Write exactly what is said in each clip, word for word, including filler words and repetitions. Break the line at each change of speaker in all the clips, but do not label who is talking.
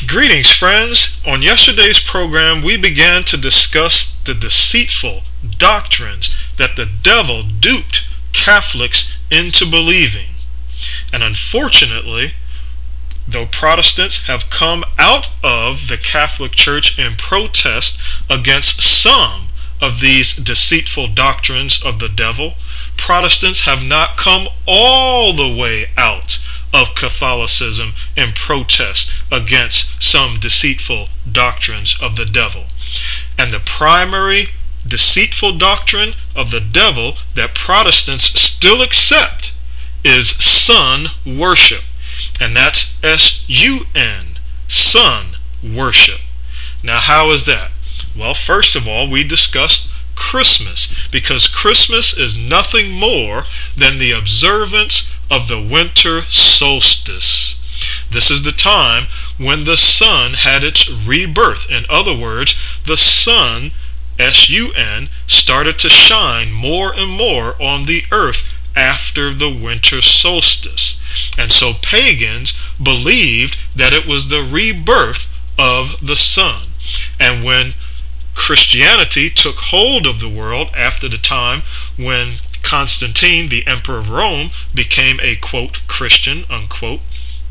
Greetings, friends. On yesterday's program, we began to discuss the deceitful doctrines that the devil duped Catholics into believing. And unfortunately, though Protestants have come out of the Catholic Church in protest against some of these deceitful doctrines of the devil, Protestants have not come all the way out of Catholicism in protest against some deceitful doctrines of the devil. And the primary deceitful doctrine of the devil that Protestants still accept is sun worship. And that's S U N, sun worship. Now, how is that? Well, first of all, we discussed Christmas, because Christmas is nothing more than the observance of the winter solstice. This is the time when the sun had its rebirth. In other words, the sun, S U N, started to shine more and more on the earth after the winter solstice. And so pagans believed that it was the rebirth of the sun. And when Christianity took hold of the world after the time when Constantine, the emperor of Rome, became a, quote, Christian, unquote,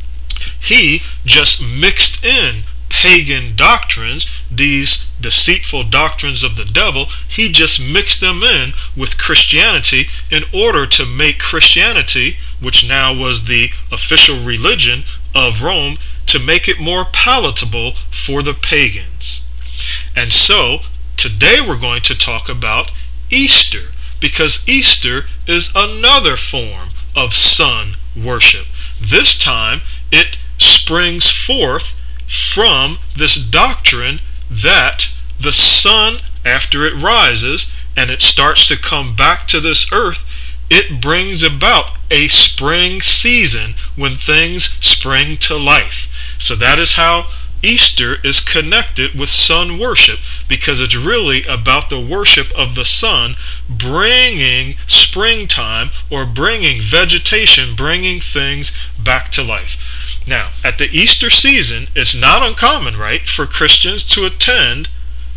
he just mixed in pagan doctrines, these deceitful doctrines of the devil. He just mixed them in with Christianity in order to make Christianity, which now was the official religion of Rome, to make it more palatable for the pagans. And so today we're going to talk about Easter, because Easter is another form of sun worship. This time it springs forth from this doctrine that the sun, after it rises and it starts to come back to this earth, it brings about a spring season when things spring to life. So that is how Easter is connected with sun worship, because it's really about the worship of the sun bringing springtime, or bringing vegetation, bringing things back to life. Now, at the Easter season, it's not uncommon, right, for Christians to attend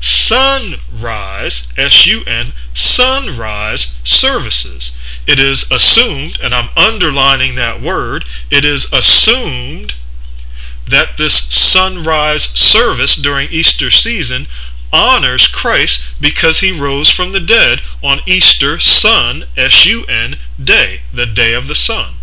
sunrise, S U N, sunrise services. It is assumed, and I'm underlining that word, it is assumed that this sunrise service during Easter season honors Christ because he rose from the dead on Easter sun, S U N, day, the day of the sun.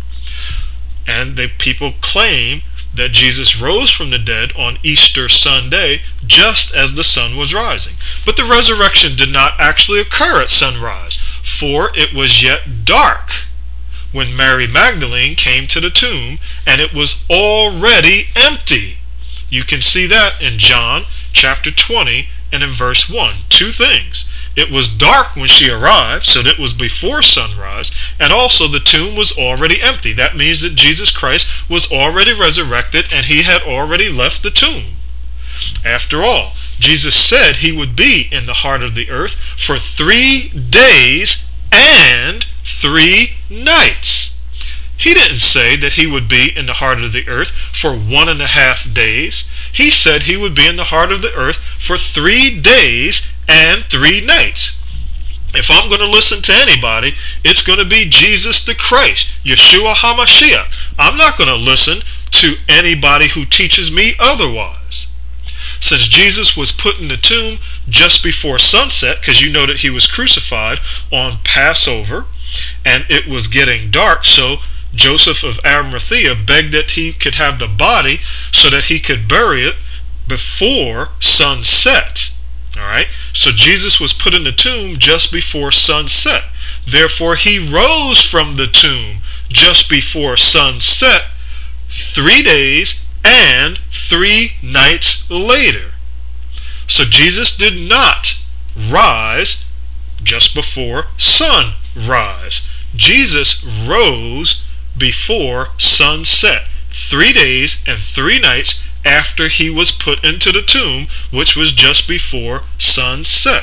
And the people claim that Jesus rose from the dead on Easter Sunday just as the sun was rising. But the resurrection did not actually occur at sunrise, for it was yet dark when Mary Magdalene came to the tomb, and it was already empty. You can see that in John chapter twenty and in verse one. Two things. It was dark when she arrived, so that it was before sunrise, and also the tomb was already empty. That means that Jesus Christ was already resurrected and he had already left the tomb. After all, Jesus said he would be in the heart of the earth for three days and three nights. He didn't say that he would be in the heart of the earth for one and a half days. He said he would be in the heart of the earth for three days and three nights. If I'm going to listen to anybody, it's going to be Jesus the Christ, Yeshua HaMashiach. I'm not going to listen to anybody who teaches me otherwise. Since Jesus was put in the tomb just before sunset, because you know that he was crucified on Passover, and it was getting dark, so Joseph of Arimathea begged that he could have the body so that he could bury it before sunset. Alright, so Jesus was put in the tomb just before sunset. Therefore, he rose from the tomb just before sunset, three days and three nights later. So Jesus did not rise just before sunrise. Jesus rose before sunset, three days and three nights after he was put into the tomb, which was just before sunset.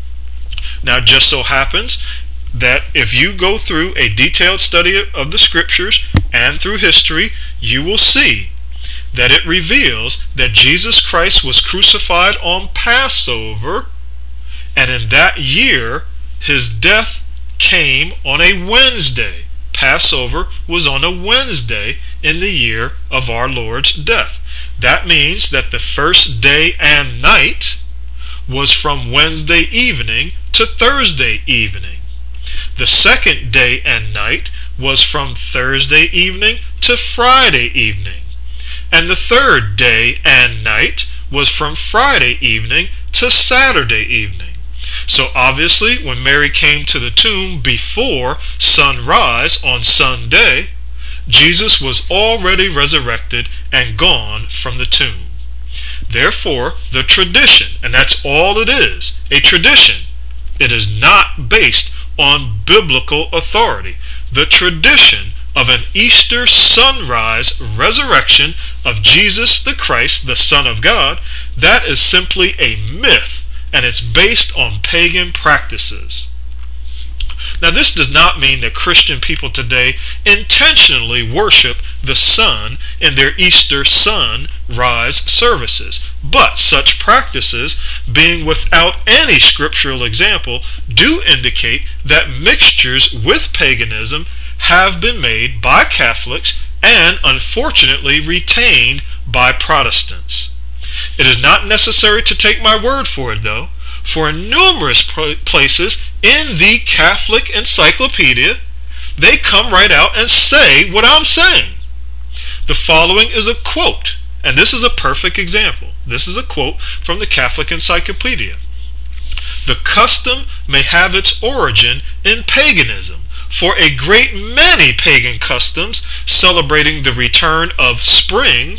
Now, it just so happens that if you go through a detailed study of the scriptures and through history, you will see that it reveals that Jesus Christ was crucified on Passover, and in that year his death came on a Wednesday. Passover was on a Wednesday in the year of our Lord's death. That means that the first day and night was from Wednesday evening to Thursday evening. The second day and night was from Thursday evening to Friday evening. And the third day and night was from Friday evening to Saturday evening. So obviously, when Mary came to the tomb before sunrise on Sunday, Jesus was already resurrected and gone from the tomb. Therefore, the tradition, and that's all it is, a tradition, it is not based on biblical authority. The tradition of an Easter sunrise resurrection of Jesus the Christ, the Son of God, that is simply a myth, and it's based on pagan practices. Now, this does not mean that Christian people today intentionally worship the sun in their Easter sunrise services, but such practices, being without any scriptural example, do indicate that mixtures with paganism have been made by Catholics and unfortunately retained by Protestants. It is not necessary to take my word for it, though, for in numerous places in the Catholic Encyclopedia, they come right out and say what I'm saying. The following is a quote, and this is a perfect example. This is a quote from the Catholic Encyclopedia. "The custom may have its origin in paganism, for a great many pagan customs celebrating the return of spring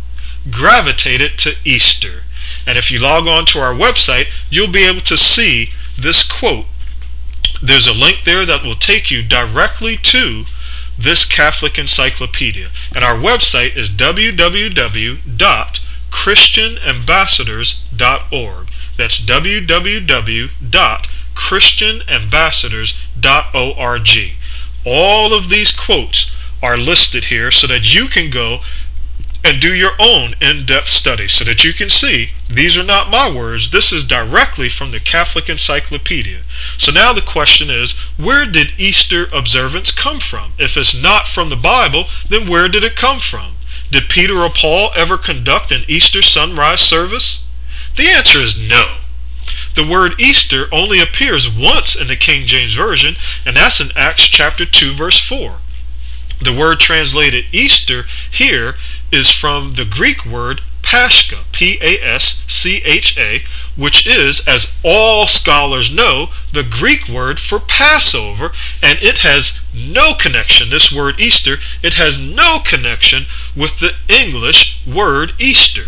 gravitated to Easter." And if you log on to our website, you'll be able to see this quote. There's a link there that will take you directly to this Catholic Encyclopedia. And our website is w w w dot christian ambassadors dot org. That's w w w dot christian ambassadors dot org. All of these quotes are listed here so that you can go and do your own in-depth study, so that you can see these are not my words. This is directly from the Catholic Encyclopedia. So now the question is, where did Easter observance come from? If it's not from the Bible, then where did it come from? Did Peter or Paul ever conduct an Easter sunrise service? The answer is no. The word Easter only appears once in the King James Version, and that's in Acts chapter two, verse four. The word translated Easter here is from the Greek word Pascha, P A S C H A, which is, as all scholars know, the Greek word for Passover, and it has no connection, this word Easter, it has no connection with the English word Easter.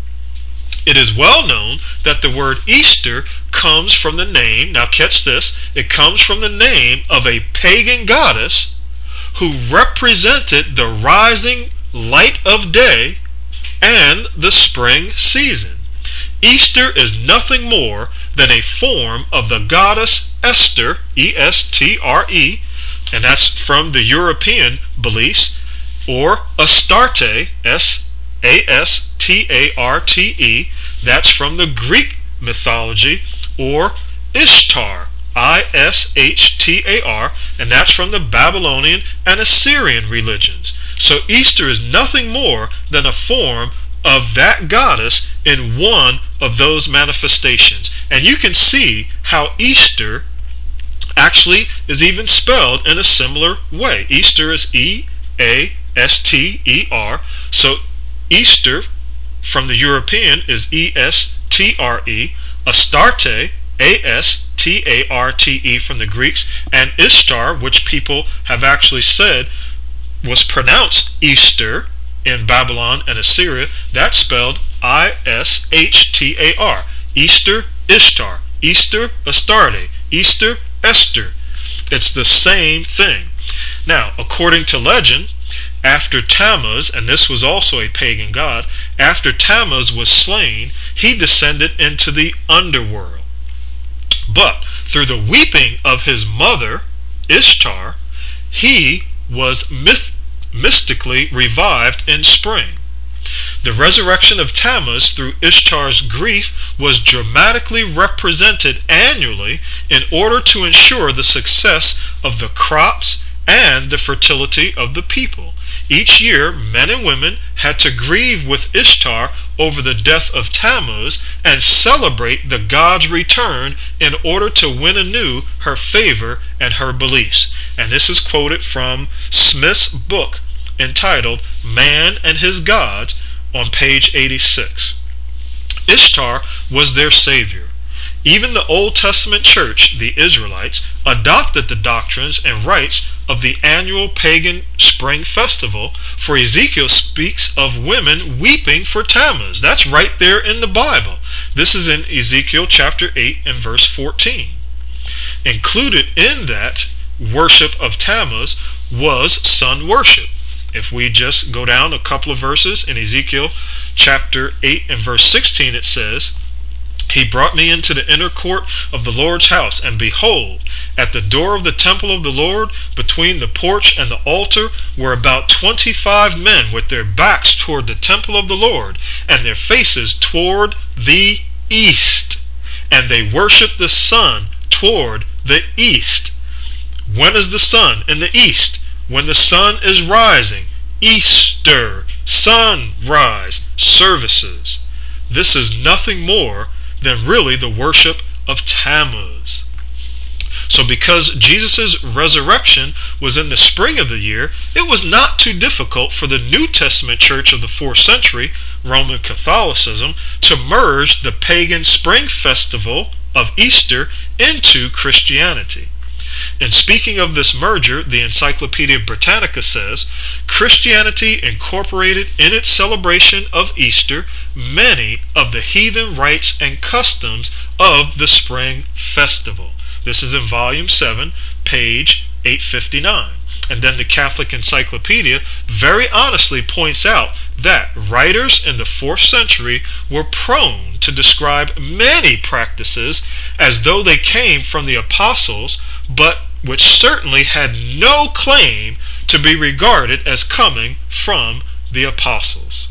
It is well known that the word Easter comes from the name, now catch this, it comes from the name of a pagan goddess who represented the rising light of day and the spring season. Easter is nothing more than a form of the goddess Esther, E S T R E, and that's from the European beliefs, or Astarte, S A S T A R T E, that's from the Greek mythology, or Ishtar, I S H T A R, and that's from the Babylonian and Assyrian religions. So Easter is nothing more than a form of that goddess in one of those manifestations. And you can see how Easter actually is even spelled in a similar way. Easter is E A S T E R. So Easter from the European is E S T R E. Astarte, A S T A R T E from the Greeks, and Ishtar, which people have actually said was pronounced Easter in Babylon and Assyria, that's spelled I S H T A R. Easter, Ishtar. Easter, Astarte. Easter, Esther. It's the same thing. Now, according to legend, after Tammuz, and this was also a pagan god, after Tammuz was slain, he descended into the underworld. But through the weeping of his mother, Ishtar, he was myth- mystically revived in spring. The resurrection of Tammuz through Ishtar's grief was dramatically represented annually in order to ensure the success of the crops and the fertility of the people. Each year, men and women had to grieve with Ishtar over the death of Tammuz and celebrate the god's return in order to win anew her favor and her beliefs. And this is quoted from Smith's book entitled Man and His Gods on page eighty-six. Ishtar was their savior. Even the Old Testament church, the Israelites, adopted the doctrines and rites of the annual pagan spring festival, for Ezekiel speaks of women weeping for Tammuz. That's right there in the Bible. This is in Ezekiel chapter eight and verse fourteen. Included in that worship of Tammuz was sun worship. If we just go down a couple of verses in Ezekiel chapter eight and verse sixteen, it says, He brought me into the inner court of the Lord's house, and behold, at the door of the temple of the Lord, between the porch and the altar, were about twenty-five men with their backs toward the temple of the Lord, and their faces toward the east. And they worshiped the sun toward the east. When is the sun in the east? When the sun is rising. Easter, sunrise services. This is nothing more than really the worship of Tammuz. So because Jesus' resurrection was in the spring of the year, it was not too difficult for the New Testament church of the fourth century, Roman Catholicism, to merge the pagan spring festival of Easter into Christianity. In speaking of this merger, the Encyclopedia Britannica says, Christianity incorporated in its celebration of Easter many of the heathen rites and customs of the spring festival. This is in volume seven, page eight fifty-nine. And then the Catholic Encyclopedia very honestly points out that writers in the fourth century were prone to describe many practices as though they came from the apostles, but which certainly had no claim to be regarded as coming from the apostles.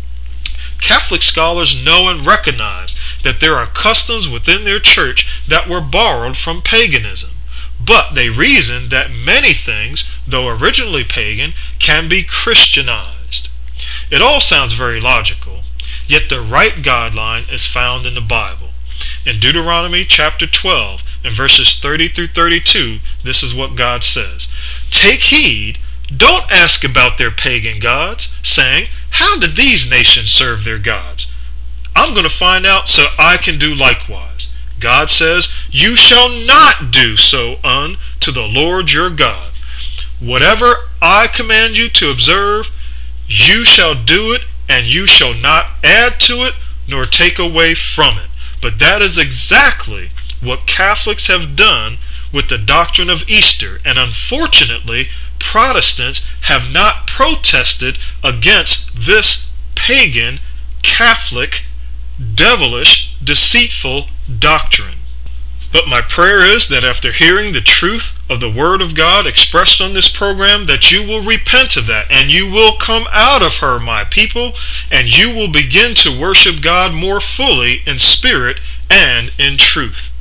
Catholic scholars know and recognize that there are customs within their church that were borrowed from paganism, but they reason that many things, though originally pagan, can be Christianized. It all sounds very logical, yet the right guideline is found in the Bible. In Deuteronomy chapter twelve and verses thirty through thirty-two, this is what God says. Take heed, don't ask about their pagan gods, saying, how did these nations serve their gods? I'm going to find out so I can do likewise. God says, you shall not do so unto the Lord your God. Whatever I command you to observe, you shall do it, and you shall not add to it, nor take away from it. But that is exactly what Catholics have done with the doctrine of Easter, and unfortunately, Protestants have not protested against this pagan, Catholic, devilish, deceitful doctrine. But my prayer is that after hearing the truth of the Word of God expressed on this program, that you will repent of that, and you will come out of her, my people, and you will begin to worship God more fully in spirit and in truth.